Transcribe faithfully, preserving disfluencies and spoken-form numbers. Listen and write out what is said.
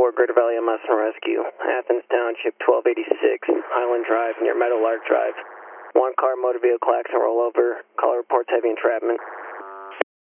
four, Greater Valley M S and Rescue. Athens Township, twelve eighty-six, Highland Drive near Meadowlark Drive. One car motor vehicle accident rollover. Caller reports heavy entrapment.